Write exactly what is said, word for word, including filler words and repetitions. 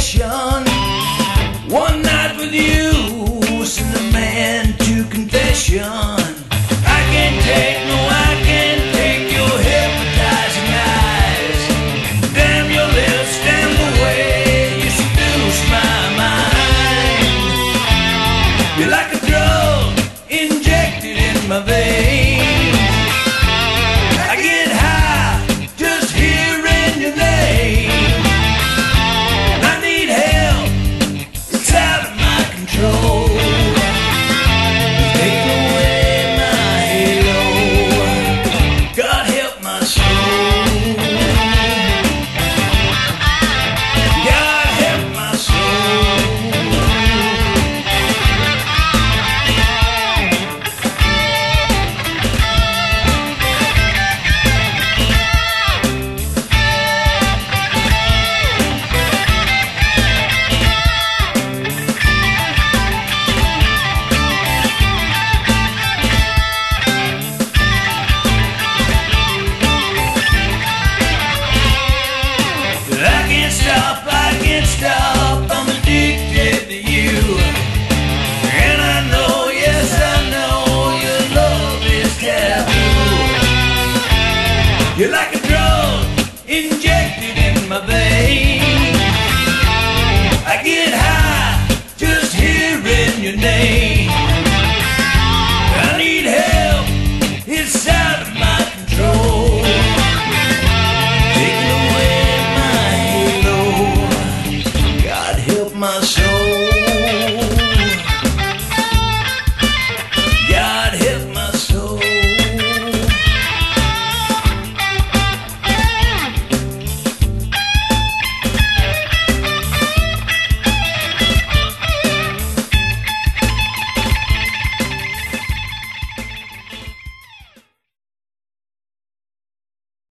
confession. One night with you sent a man to confession. I can't take, no I can't take your hypnotizing eyes. Damn your lips, damn the way you seduce my mind. You're like a drug injected in my veins. I get high just hearing your name. I need help, it's out of my control. Take away my halo, God help my soul. God help my soul. I can't stop, I can't stop, I'm addicted to you. And I know, yes I know, your love is taboo. You're like a drug injected in my veins.